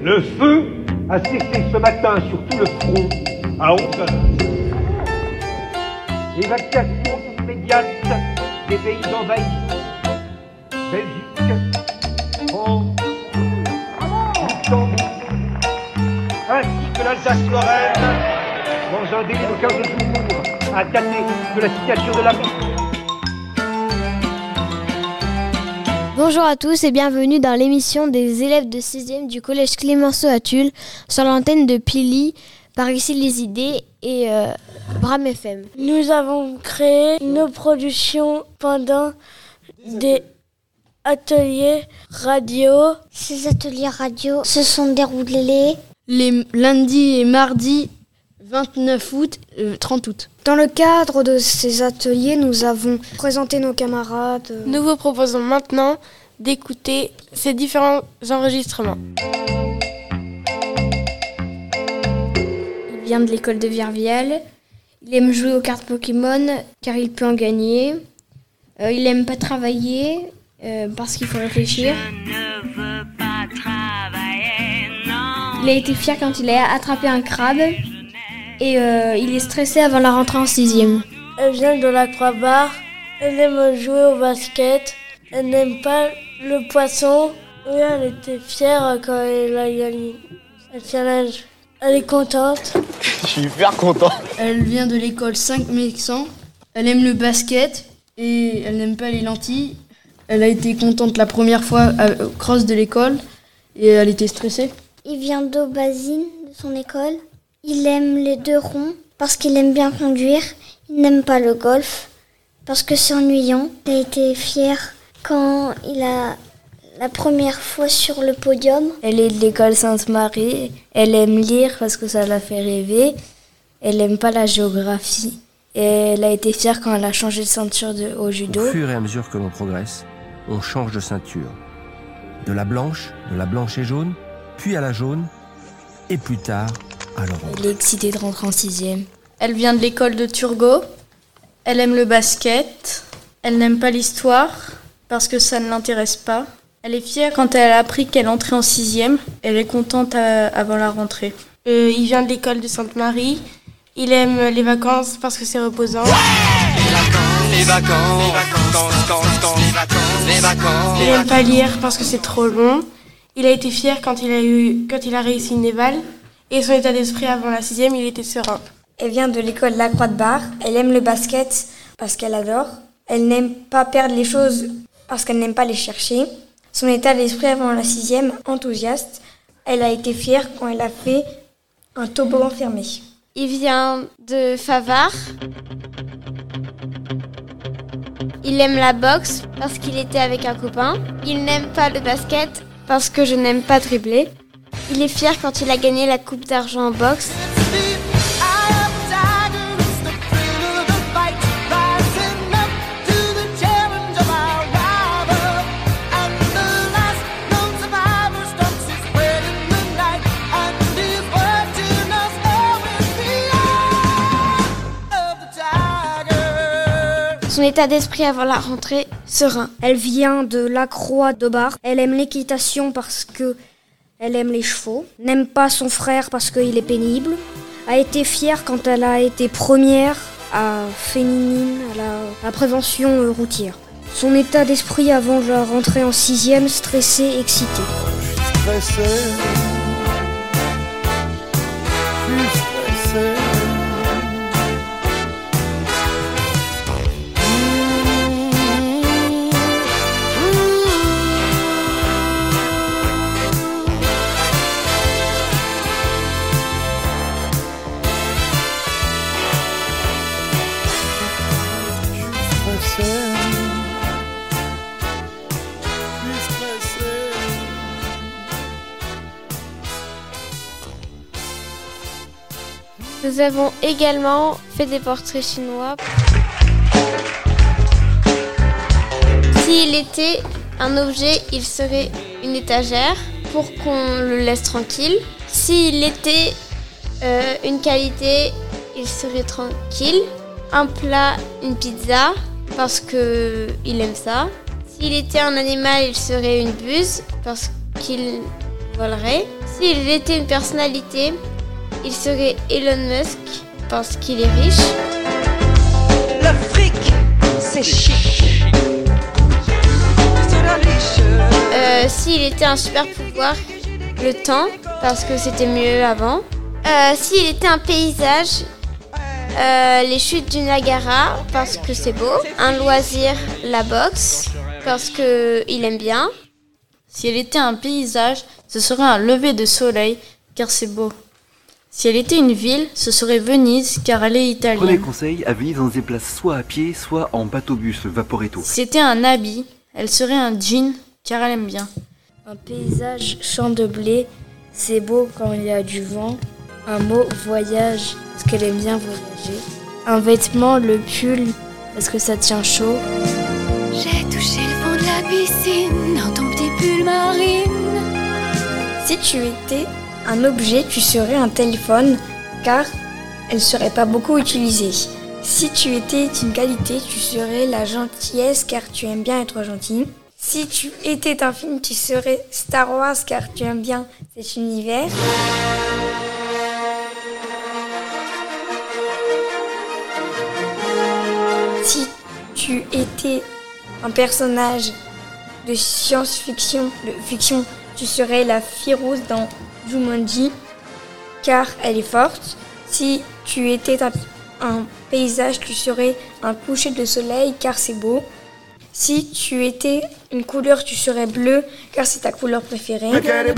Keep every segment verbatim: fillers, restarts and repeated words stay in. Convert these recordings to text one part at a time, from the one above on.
Le feu a cessé ce matin sur tout le front à onze heures. Évacuation immédiate des pays envahis. Belgique, France, Luxembourg, ainsi que l'Alsace-Lorraine, dans un délai de quinze jours, à dater de la signature de la paix. Bonjour à tous et bienvenue dans l'émission des élèves de sixième du collège Clémenceau à Tulle sur l'antenne de Pili, par ici les idées et euh, Bram F M. Nous avons créé nos productions pendant des ateliers radio. Ces ateliers radio se sont déroulés les lundis et mardis vingt-neuf août, euh, trente août. Dans le cadre de ces ateliers, nous avons présenté nos camarades. Nous vous proposons maintenant d'écouter ces différents enregistrements. Il vient de l'école de Verviers. Il aime jouer aux cartes Pokémon car il peut en gagner. Euh, il aime pas travailler euh, parce qu'il faut réfléchir. Je ne veux pas travailler, non. Il a été fier quand il a attrapé un crabe. Et euh, il est stressé avant la rentrée en sixième. Elle vient de la Croix-Barre. Elle aime jouer au basket. Elle n'aime pas le poisson. Oui, elle était fière quand elle a gagné le challenge. Elle est contente. Je suis hyper content. Elle vient de l'école cinq mille cent. Elle aime le basket et elle n'aime pas les lentilles. Elle a été contente la première fois au cross de l'école et elle était stressée. Il vient d'Aubazine, de son école. Il aime les deux ronds parce qu'il aime bien conduire. Il n'aime pas le golf parce que c'est ennuyant. Il a été fier quand il a la première fois sur le podium. Elle est de l'école Sainte-Marie. Elle aime lire parce que ça la fait rêver. Elle n'aime pas la géographie. Et elle a été fière quand elle a changé de ceinture de, au judo. Au fur et à mesure que l'on progresse, on change de ceinture. De la blanche, de la blanche et jaune, puis à la jaune, et plus tard, alors elle est excitée de rentrer en sixième. Elle vient de l'école de Turgot. Elle aime le basket. Elle n'aime pas l'histoire parce que ça ne l'intéresse pas. Elle est fière quand elle a appris qu'elle entrait en sixième. Elle est contente à, avant la rentrée. Euh, il vient de l'école de Sainte-Marie. Il aime les vacances parce que c'est reposant. Ouais, les vacances, les vacances, les vacances, les vacances, les vacances. Il n'aime pas lire parce que c'est trop long. Il a été fier quand il a, eu, quand il a réussi une éval. Et son état d'esprit avant la sixième, il était serein. Elle vient de l'école La Croix-de-Barre. Elle aime le basket parce qu'elle adore. Elle n'aime pas perdre les choses parce qu'elle n'aime pas les chercher. Son état d'esprit avant la sixième, enthousiaste. Elle a été fière quand elle a fait un toboggan fermé. Il vient de Favard. Il aime la boxe parce qu'il était avec un copain. Il n'aime pas le basket parce que je n'aime pas dribbler. Il est fier quand il a gagné la coupe d'argent en boxe. Son état d'esprit avant la rentrée, serein. Elle vient de la Croix-de-Barre. Elle aime l'équitation parce que elle aime les chevaux. N'aime pas son frère parce qu'il est pénible. A été fière quand elle a été première à féminine, à la, à la prévention routière. Son état d'esprit avant la rentrée en sixième, stressé, excité. Stressé. Stressé. Nous avons également fait des portraits chinois. S'il était un objet, il serait une étagère pour qu'on le laisse tranquille. S'il était euh, une qualité, il serait tranquille. Un plat, une pizza, parce qu'il aime ça. S'il était un animal, il serait une buse, parce qu'il volerait. S'il était une personnalité, il serait Elon Musk parce qu'il est riche. Le fric, c'est chic. C'est la riche. Euh, s'il était un super pouvoir, le temps, parce que c'était mieux avant. Euh, s'il était un paysage, euh, les chutes du Niagara, parce que c'est beau. Un loisir, la boxe, parce qu'il aime bien. Si elle était un paysage, ce serait un lever de soleil, car c'est beau. Si elle était une ville, ce serait Venise, car elle est italienne. Premier conseil, à Venise on se déplace soit à pied, soit en bateau-bus, Vaporetto. Si c'était un habit, elle serait un jean, car elle aime bien. Un paysage, champ de blé, c'est beau quand il y a du vent. Un mot, voyage, parce qu'elle aime bien voyager. Un vêtement, le pull, parce que ça tient chaud. J'ai touché le fond de la piscine dans ton petit pull marine. Si tu étais un objet, tu serais un téléphone, car elle ne serait pas beaucoup utilisée. Si tu étais une qualité, tu serais la gentillesse, car tu aimes bien être gentil. Si tu étais un film, tu serais Star Wars, car tu aimes bien cet univers. Si tu étais un personnage de science-fiction, de fiction, tu serais la Firouz dans Jumanji, car elle est forte. Si tu étais un, un paysage, tu serais un coucher de soleil, car c'est beau. Si tu étais une couleur, tu serais bleu, car c'est ta couleur préférée.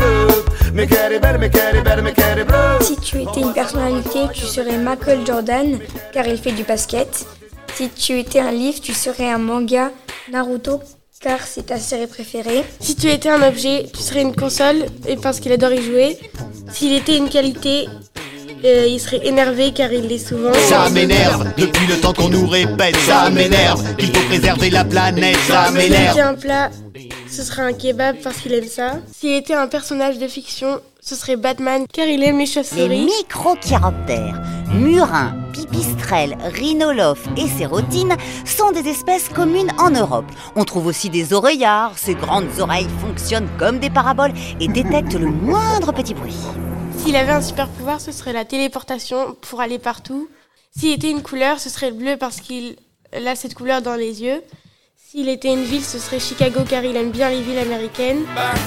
Si tu étais une personnalité, tu serais Michael Jordan, car il fait du basket. Si tu étais un livre, tu serais un manga Naruto, car c'est ta série préférée. Si tu étais un objet, tu serais une console, et parce qu'il adore y jouer. S'il était une qualité, euh, il serait énervé car il l'est souvent. Ça m'énerve, depuis le temps qu'on nous répète, ça m'énerve, qu'il faut préserver la planète, ça m'énerve. S'il était un plat, ce serait un kebab parce qu'il aime ça. S'il était un personnage de fiction, ce serait Batman car il aime les chauves-souris. Les microchiroptères, murins, pipistrelles, rhinolophes et sérotines sont des espèces communes en Europe. On trouve aussi des oreillards. Ces grandes oreilles fonctionnent comme des paraboles et détectent le moindre petit bruit. S'il avait un super pouvoir, ce serait la téléportation pour aller partout. S'il était une couleur, ce serait le bleu parce qu'il a cette couleur dans les yeux. S'il était une ville, ce serait Chicago car il aime bien les villes américaines.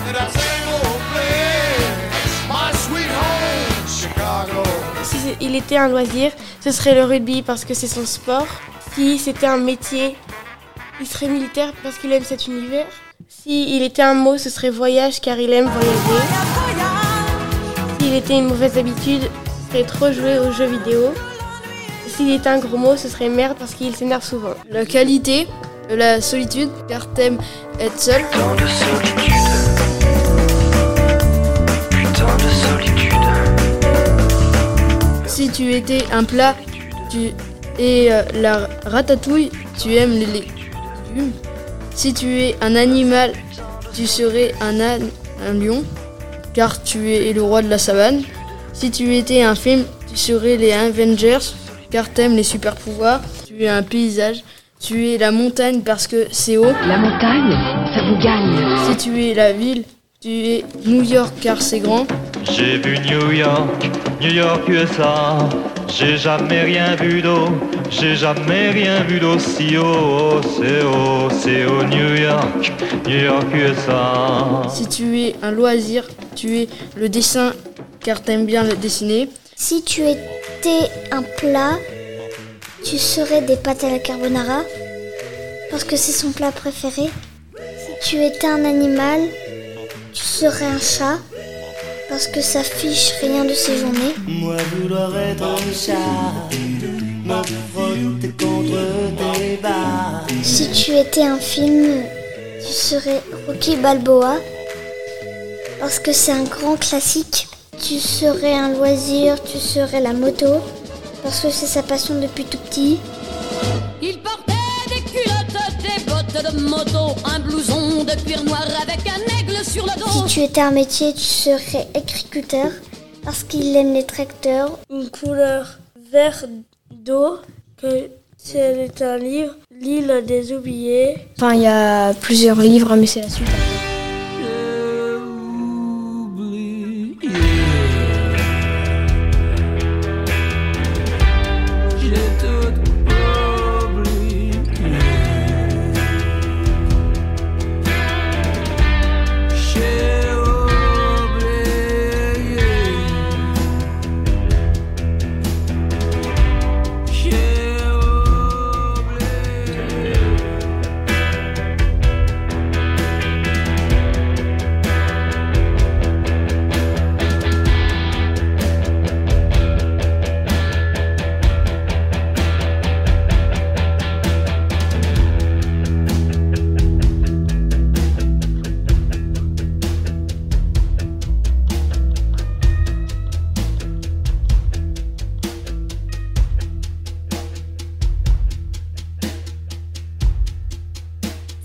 Si il était un loisir, ce serait le rugby parce que c'est son sport. Si c'était un métier, il serait militaire parce qu'il aime cet univers. Si il était un mot, ce serait voyage car il aime voyager. S'il était une mauvaise habitude, ce serait trop jouer aux jeux vidéo. S'il était un gros mot, ce serait merde parce qu'il s'énerve souvent. La qualité, la solitude, car t'aimes être seul. Tant de solitude, putain de solitude. Si tu étais un plat, tu es euh, la ratatouille, tu aimes les légumes. Si tu es un animal, tu serais un âne, un lion, car tu es le roi de la savane. Si tu étais un film, tu serais les Avengers, car t'aimes les super pouvoirs. Tu es un paysage, tu es la montagne parce que c'est haut. La montagne, ça vous gagne. Si tu es la ville, tu es New York car c'est grand. J'ai vu New York, New York U S A. J'ai jamais rien vu d'eau, j'ai jamais rien vu d'aussi haut. C'est haut, c'est haut New York, New York U S A. Si tu es un loisir, tu es le dessin car t'aimes bien le dessiner. Si tu étais un plat, tu serais des pâtes à la carbonara parce que c'est son plat préféré. Si tu étais un animal, tu serais un chat parce que ça fiche rien de ses journées. Moi vouloir être un chat, me frotter contre tes bas. Si tu étais un film, tu serais Rocky Balboa parce que c'est un grand classique. Tu serais un loisir, tu serais la moto parce que c'est sa passion depuis tout petit. Il portait des culottes, des bottes de moto, un blouson de cuir noir avec un aigle sur le dos. Si tu étais un métier, tu serais agriculteur parce qu'il aime les tracteurs. Une couleur vert d'eau, que si elle est un livre, L'île des oubliés. Enfin, il y a plusieurs livres, mais c'est la suite.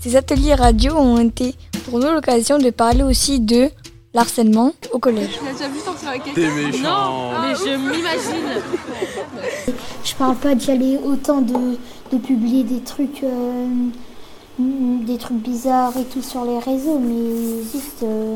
Ces ateliers radio ont été pour nous l'occasion de parler aussi de l'harcèlement au collège. Tu l'as déjà vu sortir avec T'es méchant. Non, mais je m'imagine. Je parle pas d'y aller autant de, de publier des trucs, euh, des trucs bizarres et tout sur les réseaux, mais juste euh,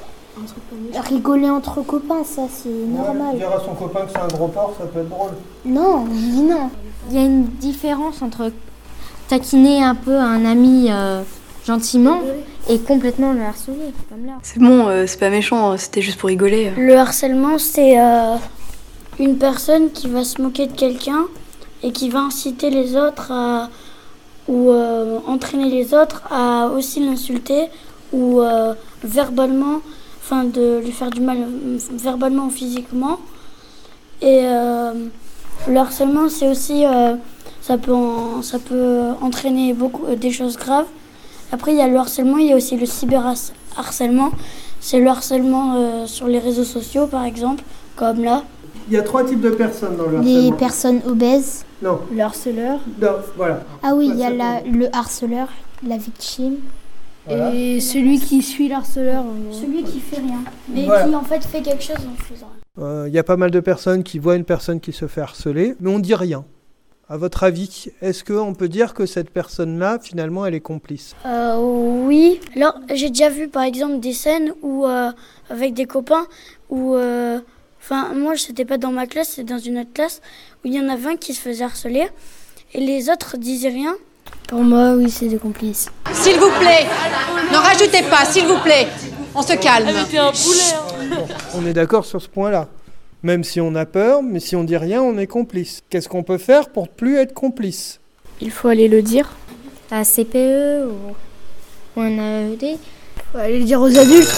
rigoler entre copains, ça c'est normal. Dire à son copain que c'est un gros porc, ça peut être drôle. Non, oui, non. Il y a une différence entre taquiner un peu un ami euh, gentiment et complètement le harceler, comme là. C'est bon, euh, c'est pas méchant, c'était juste pour rigoler. Le harcèlement, c'est euh, une personne qui va se moquer de quelqu'un et qui va inciter les autres à, ou euh, entraîner les autres à aussi l'insulter ou euh, verbalement, enfin de lui faire du mal verbalement ou physiquement. Et euh, le harcèlement, c'est aussi, euh, ça peut, en, ça peut entraîner beaucoup euh, des choses graves. Après, il y a le harcèlement, il y a aussi le cyberharcèlement. C'est le harcèlement euh, sur les réseaux sociaux, par exemple, comme là. Il y a trois types de personnes dans le harcèlement. Les personnes obèses. Non. Le harceleur. Non, voilà. Ah oui, il y a la, le harceleur, la victime. Voilà. Et celui qui suit le harceleur. Celui qui fait rien. Mais Voilà. qui en fait fait quelque chose en faisant rien. Euh, Il y a pas mal de personnes qui voient une personne qui se fait harceler, mais on dit rien. À votre avis, est-ce qu'on peut dire que cette personne-là, finalement, elle est complice ? Euh, oui. Alors, j'ai déjà vu, par exemple, des scènes où, euh, avec des copains, où... Euh, enfin, moi, c'était pas dans ma classe, c'est dans une autre classe, où il y en avait un qui se faisait harceler, et les autres disaient rien. Pour moi, oui, c'est des complices. S'il vous plaît, n'en rajoutez pas, s'il vous plaît. On se calme. Elle était un poulet. Hein. On est d'accord sur ce point-là. Même si on a peur, mais si on dit rien, on est complice. Qu'est-ce qu'on peut faire pour ne plus être complice ? Il faut aller le dire. À C P E ou, ou un A E D. Il faut aller le dire aux adultes.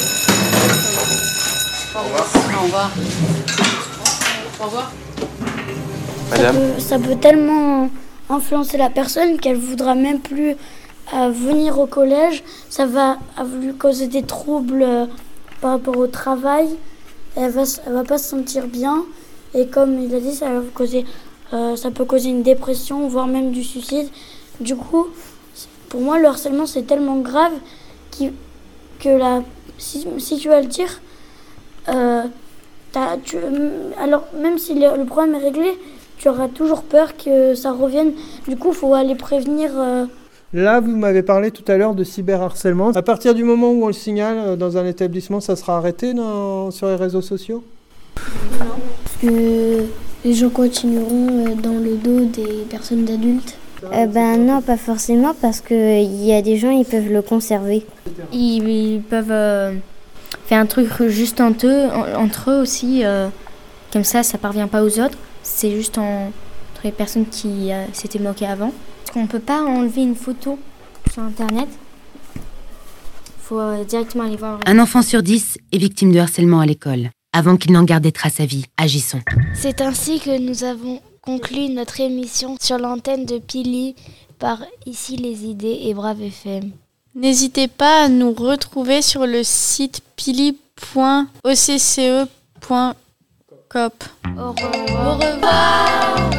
Au revoir. Au revoir. Au revoir. Ça peut, ça peut tellement influencer la personne qu'elle voudra même plus euh, venir au collège. Ça va lui causer des troubles euh, par rapport au travail. Elle va, elle va pas se sentir bien. Et comme il a dit, ça, va causer, euh, ça peut causer une dépression, voire même du suicide. Du coup, pour moi, le harcèlement, c'est tellement grave qui, que la, si, si tu vas le dire, euh, t'as, tu, alors même si le, le problème est réglé, tu auras toujours peur que ça revienne. Du coup, il faut aller prévenir. Euh... Là, vous m'avez parlé tout à l'heure de cyberharcèlement. À partir du moment où on le signale dans un établissement, ça sera arrêté dans, sur les réseaux sociaux ? Non. Parce que les gens continueront dans le dos des personnes adultes. Euh, ben non, pas forcément, parce qu'il y a des gens, ils peuvent le conserver. Ils, ils peuvent euh, faire un truc juste entre eux, entre eux aussi. Euh, comme ça, ça ne parvient pas aux autres. C'est juste en, entre les personnes qui euh, s'étaient moquées avant. Parce qu'on ne peut pas enlever une photo sur Internet. Il faut euh, directement aller voir. Un enfant sur dix est victime de harcèlement à l'école. Avant qu'il n'en garde des traces à vie, agissons. C'est ainsi que nous avons conclu notre émission sur l'antenne de Pili par Ici les idées et Brave F M. N'hésitez pas à nous retrouver sur le site pili point o c c e point com. Au revoir. Au revoir.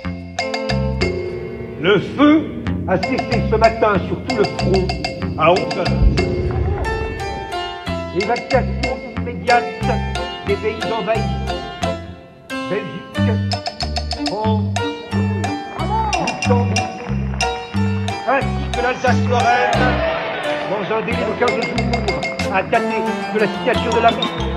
Le feu a cessé ce matin sur tout le front à onze heures. Évacuation immédiate des pays envahis. Belgique, France, Luxembourg, ainsi que l'Alsace-Lorraine, dans un délai de quinze jours, a daté de la signature de la